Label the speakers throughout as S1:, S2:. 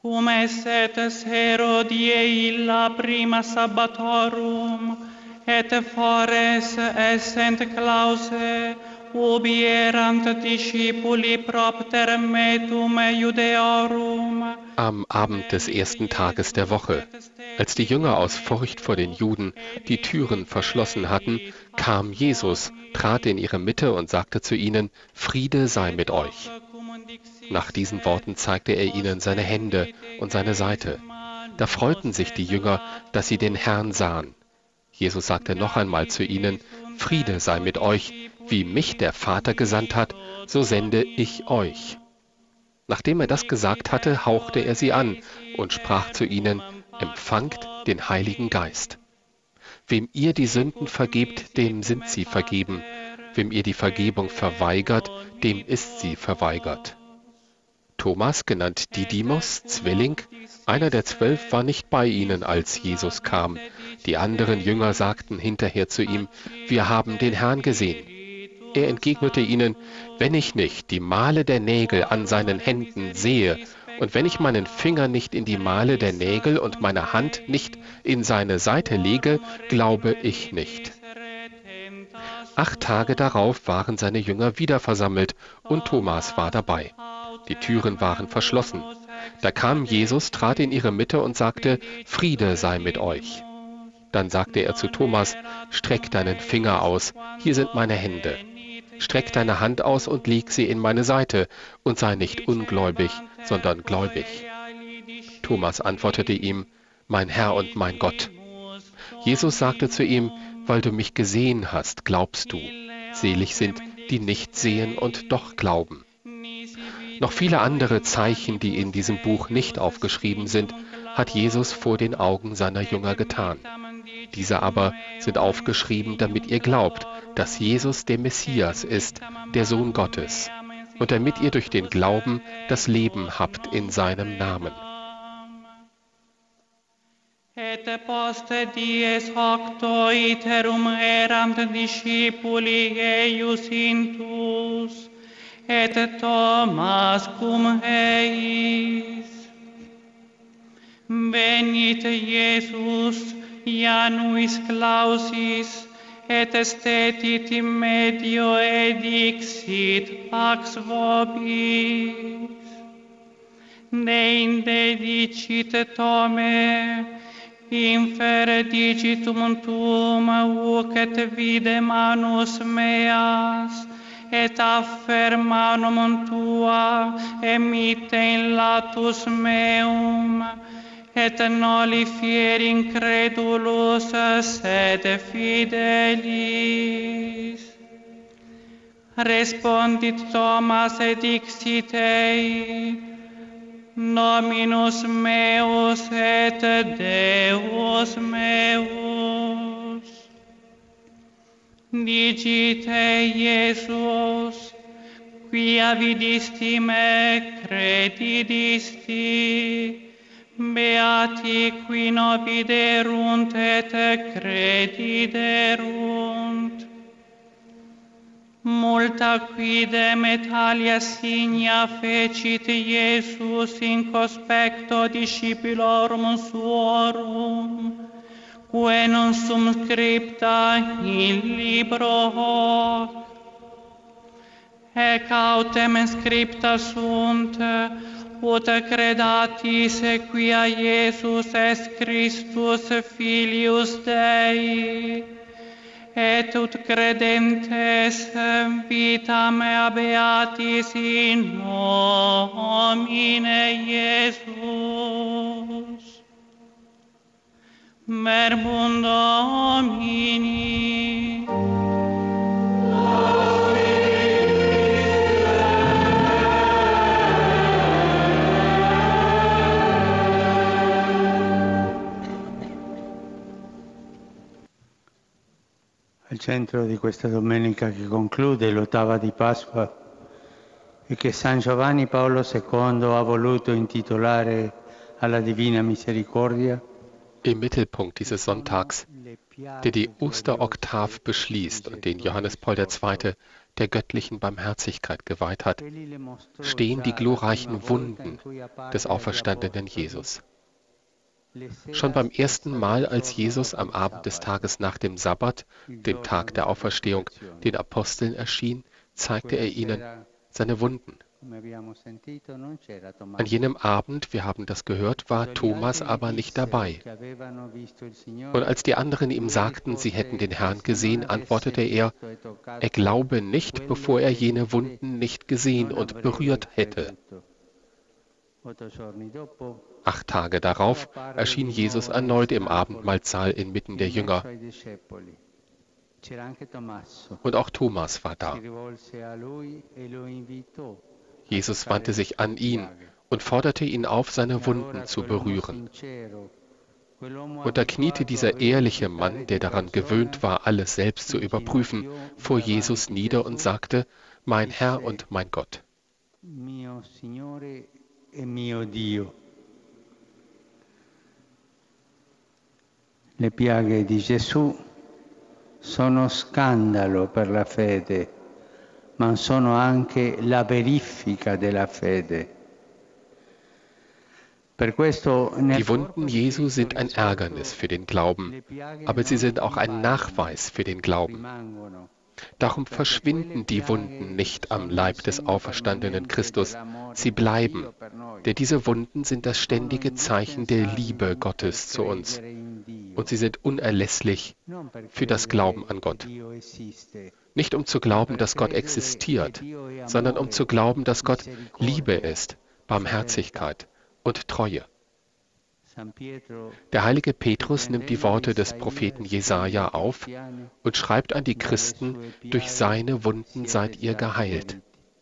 S1: cum esset Herodie illa prima sabbatorum, et fores essent clause, ubi erant discipuli propter metum Judeorum.
S2: Am Abend des ersten Tages der Woche, als die Jünger aus Furcht vor den Juden die Türen verschlossen hatten, kam Jesus, trat in ihre Mitte und sagte zu ihnen: Friede sei mit euch. Nach diesen Worten zeigte er ihnen seine Hände und seine Seite. Da freuten sich die Jünger, dass sie den Herrn sahen. Jesus sagte noch einmal zu ihnen: Friede sei mit euch, wie mich der Vater gesandt hat, so sende ich euch. Nachdem er das gesagt hatte, hauchte er sie an und sprach zu ihnen: Empfangt den Heiligen Geist. Wem ihr die Sünden vergebt, dem sind sie vergeben. Wem ihr die Vergebung verweigert, dem ist sie verweigert. Thomas, genannt Didymus, Zwilling, einer der 12, war nicht bei ihnen, als Jesus kam. Die anderen Jünger sagten hinterher zu ihm: Wir haben den Herrn gesehen. Er entgegnete ihnen: Wenn ich nicht die Male der Nägel an seinen Händen sehe und wenn ich meinen Finger nicht in die Male der Nägel und meine Hand nicht in seine Seite lege, glaube ich nicht. 8 Tage darauf waren seine Jünger wieder versammelt und Thomas war dabei. Die Türen waren verschlossen. Da kam Jesus, trat in ihre Mitte und sagte: Friede sei mit euch. Dann sagte er zu Thomas: Streck deinen Finger aus, hier sind meine Hände. Streck deine Hand aus und leg sie in meine Seite und sei nicht ungläubig, sondern gläubig. Thomas antwortete ihm: Mein Herr und mein Gott. Jesus sagte zu ihm: Weil du mich gesehen hast, glaubst du. Selig sind, die nicht sehen und doch glauben. Noch viele andere Zeichen, die in diesem Buch nicht aufgeschrieben sind, hat Jesus vor den Augen seiner Jünger getan. Diese aber sind aufgeschrieben, damit ihr glaubt, dass Jesus der Messias ist, der Sohn Gottes, und damit ihr durch den Glauben das Leben habt in seinem Namen.
S1: Et post dies octo iterum erant discipuli eius intus, et Thomas cum eis. Venit Jesus Januis clausis, et stetit in medio edixit pax vobis. Deinde dicit Tome, infere digitum tuum uc et vide manus meas, et affer manum tua emitte in latus meum, et noli fier incredulus sed fidelis. Respondit Thomas et dixit ei: Dominus meus et Deus meus. Dicite Iesus: Quia vidisti me, credidisti. Beati qui no viderunt et crediderunt. Multa quidem et alia signa fecit Iesus in conspecto discipulorum suorum, quae non sum scripta in libro hoc. Ec autem scripta sunt, ut credatis quia Iesus est Christus Filius Dei, et ut credentes vitam habeatis in nomine Iesus. Verbum Domini.
S3: Al centro di questa domenica che conclude l'ottava di Pasqua e che San Giovanni Paolo II ha voluto intitolare alla Divina Misericordia.
S2: Im Mittelpunkt dieses Sonntags, der die Osteroktav beschließt und den Johannes Paul II. der göttlichen Barmherzigkeit geweiht hat, stehen die glorreichen Wunden des auferstandenen Jesus. Schon beim ersten Mal, als Jesus am Abend des Tages nach dem Sabbat, dem Tag der Auferstehung, den Aposteln erschien, zeigte er ihnen seine Wunden. An jenem Abend, wir haben das gehört, war Thomas aber nicht dabei. Und als die anderen ihm sagten, sie hätten den Herrn gesehen, antwortete er glaube nicht, bevor er jene Wunden nicht gesehen und berührt hätte. 8 Tage darauf erschien Jesus erneut im Abendmahlsaal inmitten der Jünger. Und auch Thomas war da. Jesus wandte sich an ihn und forderte ihn auf, seine Wunden zu berühren. Und da kniete dieser ehrliche Mann, der daran gewöhnt war, alles selbst zu überprüfen, vor Jesus nieder und sagte, mein Herr und mein Gott.
S3: Mio Signore e mio Dio. Le piaghe di Gesù sono scandalo per la fede, ma sono anche la verifica della fede.
S2: Die Wunden Jesu sind ein Ärgernis für den Glauben, aber sie sind auch ein Nachweis für den Glauben. Darum verschwinden die Wunden nicht am Leib des auferstandenen Christus, sie bleiben, denn diese Wunden sind das ständige Zeichen der Liebe Gottes zu uns und sie sind unerlässlich für das Glauben an Gott. Nicht um zu glauben, dass Gott existiert, sondern um zu glauben, dass Gott Liebe ist, Barmherzigkeit und Treue. Der heilige Petrus nimmt die Worte des Propheten Jesaja auf und schreibt an die Christen, durch seine Wunden seid ihr geheilt.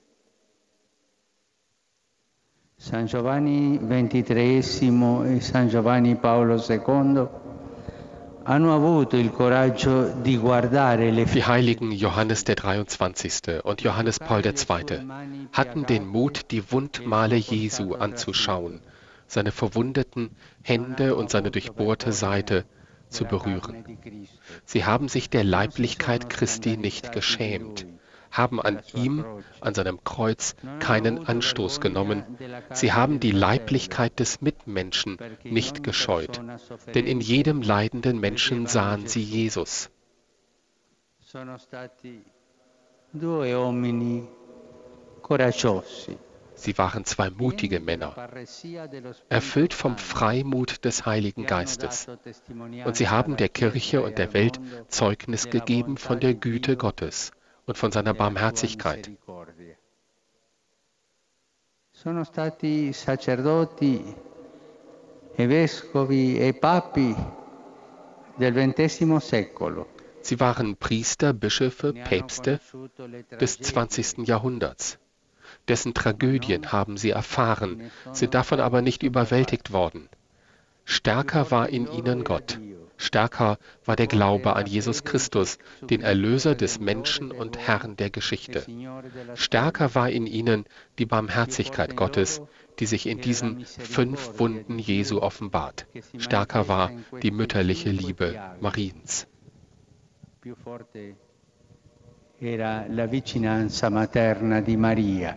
S3: San Giovanni XXIII e San Giovanni Paolo II hanno avuto il coraggio di guardare le
S2: Die heiligen Johannes der 23. und Johannes Paul II. Hatten den Mut, die Wundmale Jesu anzuschauen, seine verwundeten Hände und seine durchbohrte Seite zu berühren. Sie haben sich der Leiblichkeit Christi nicht geschämt, haben an ihm, an seinem Kreuz, keinen Anstoß genommen. Sie haben die Leiblichkeit des Mitmenschen nicht gescheut, denn in jedem leidenden Menschen sahen sie Jesus.
S3: Due uomini coraggiosi.
S2: Sie waren 2 mutige Männer, erfüllt vom Freimut des Heiligen Geistes. Und sie haben der Kirche und der Welt Zeugnis gegeben von der Güte Gottes und von seiner Barmherzigkeit.
S3: Sono stati sacerdoti e vescovi e papi del XX secolo.
S2: Sie waren Priester, Bischöfe, Päpste des 20. Jahrhunderts. Dessen Tragödien haben sie erfahren, sind davon aber nicht überwältigt worden. Stärker war in ihnen Gott. Stärker war der Glaube an Jesus Christus, den Erlöser des Menschen und Herrn der Geschichte. Stärker war in ihnen die Barmherzigkeit Gottes, die sich in diesen 5 Wunden Jesu offenbart. Stärker war die mütterliche Liebe Mariens.
S3: Più forte era la vicinanza materna di Maria.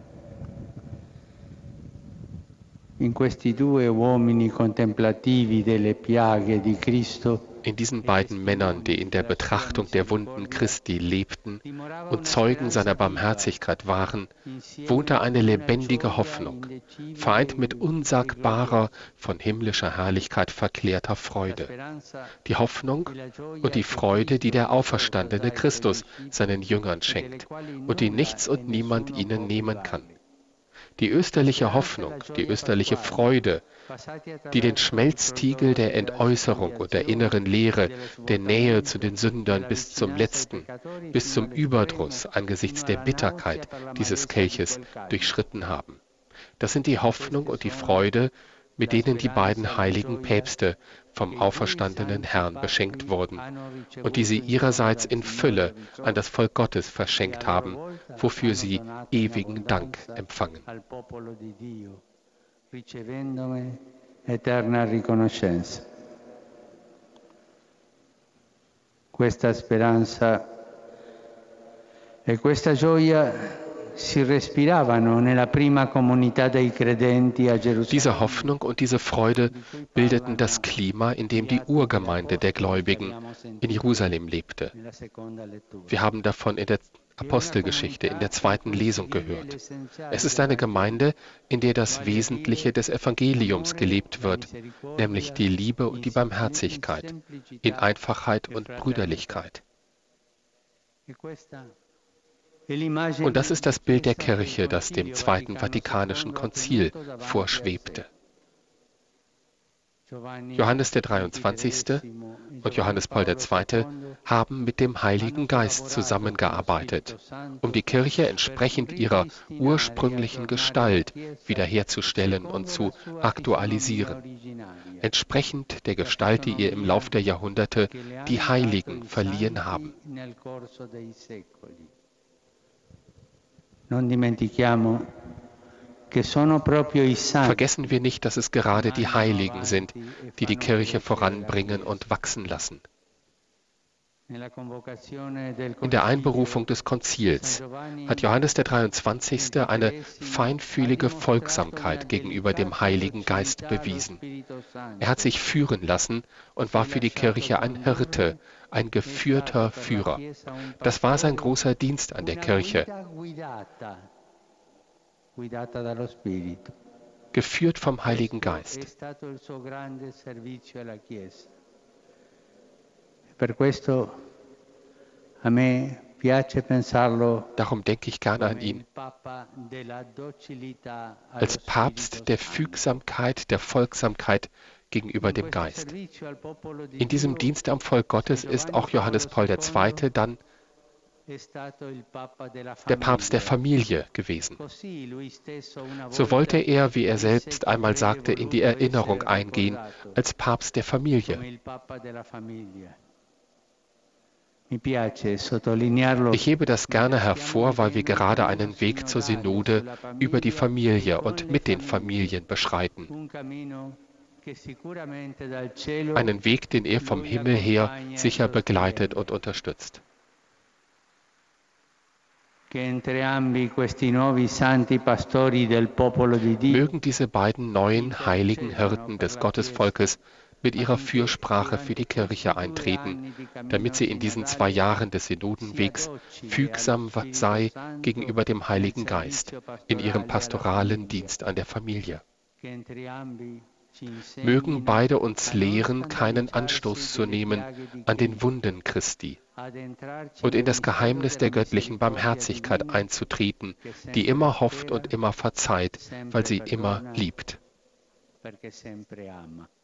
S3: In questi 2 uomini contemplativi delle piaghe di Cristo,
S2: in diesen beiden Männern, die in der Betrachtung der Wunden Christi lebten und Zeugen seiner Barmherzigkeit waren, wohnte eine lebendige Hoffnung, vereint mit unsagbarer, von himmlischer Herrlichkeit verklärter Freude. Die Hoffnung und die Freude, die der auferstandene Christus seinen Jüngern schenkt und die nichts und niemand ihnen nehmen kann. Die österliche Hoffnung, die österliche Freude, die den Schmelztiegel der Entäußerung und der inneren Leere, der Nähe zu den Sündern bis zum Letzten, bis zum Überdruss angesichts der Bitterkeit dieses Kelches durchschritten haben. Das sind die Hoffnung und die Freude, mit denen die beiden heiligen Päpste vom auferstandenen Herrn beschenkt wurden und die sie ihrerseits in Fülle an das Volk Gottes verschenkt haben, wofür sie ewigen Dank empfangen.
S3: Ricevendone eterna riconoscenza. Questa speranza E questa gioia si respiravano nella prima comunità dei credenti a Gerusalemme.
S2: Diese Hoffnung und diese Freude bildeten das Klima, in dem die Urgemeinde der Gläubigen in Jerusalem lebte. Wir haben davon in der Apostelgeschichte, in der zweiten Lesung gehört. Es ist eine Gemeinde, in der das Wesentliche des Evangeliums gelebt wird, nämlich die Liebe und die Barmherzigkeit, in Einfachheit und Brüderlichkeit. Und das ist das Bild der Kirche, das dem Zweiten Vatikanischen Konzil vorschwebte. Johannes der 23. und Johannes Paul II. Haben mit dem Heiligen Geist zusammengearbeitet, um die Kirche entsprechend ihrer ursprünglichen Gestalt wiederherzustellen und zu aktualisieren, entsprechend der Gestalt, die ihr im Lauf der Jahrhunderte die Heiligen verliehen haben. Vergessen wir nicht, dass es gerade die Heiligen sind, die die Kirche voranbringen und wachsen lassen. In der Einberufung des Konzils hat Johannes der 23. eine feinfühlige Folgsamkeit gegenüber dem Heiligen Geist bewiesen. Er hat sich führen lassen und war für die Kirche ein Hirte, ein geführter Führer. Das war sein großer Dienst an der Kirche. Geführt vom Heiligen Geist. Darum denke ich gerne an ihn. Als Papst der Fügsamkeit, der Folgsamkeit gegenüber dem Geist. In diesem Dienst am Volk Gottes ist auch Johannes Paul II. Dann der Papst der Familie gewesen. So wollte er, wie er selbst einmal sagte, in die Erinnerung eingehen als Papst der Familie. Ich hebe das gerne hervor, weil wir gerade einen Weg zur Synode über die Familie und mit den Familien beschreiten. Einen Weg, den er vom Himmel her sicher begleitet und unterstützt. Mögen diese beiden neuen heiligen Hirten des Gottesvolkes mit ihrer Fürsprache für die Kirche eintreten, damit sie in diesen 2 Jahren des Synodenwegs fügsam sei gegenüber dem Heiligen Geist in ihrem pastoralen Dienst an der Familie. Mögen beide uns lehren, keinen Anstoß zu nehmen an den Wunden Christi und in das Geheimnis der göttlichen Barmherzigkeit einzutreten, die immer hofft und immer verzeiht, weil sie immer liebt.